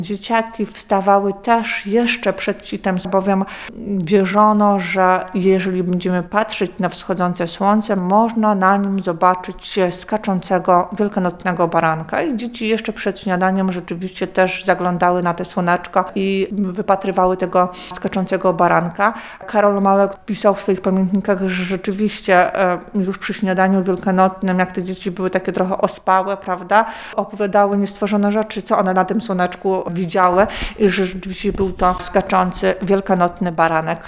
Dzieciaki wstawały też jeszcze przed świtem, bowiem wierzono, że jeżeli będziemy patrzeć na wschodzące słońce, można na nim zobaczyć skaczącego wielkanocnego baranka. I dzieci jeszcze przed śniadaniem rzeczywiście też zaglądały na te słoneczko i wypatrywały tego skaczącego baranka. Karol Małek pisał w swoich pamiętnikach, że rzeczywiście już przy śniadaniu wielkanocnym, jak te dzieci były takie trochę ospałe, prawda, opowiadały niestworzone rzeczy, co one na tym słoneczku widziały i że rzeczywiście był to skaczący wielkanocny baranek.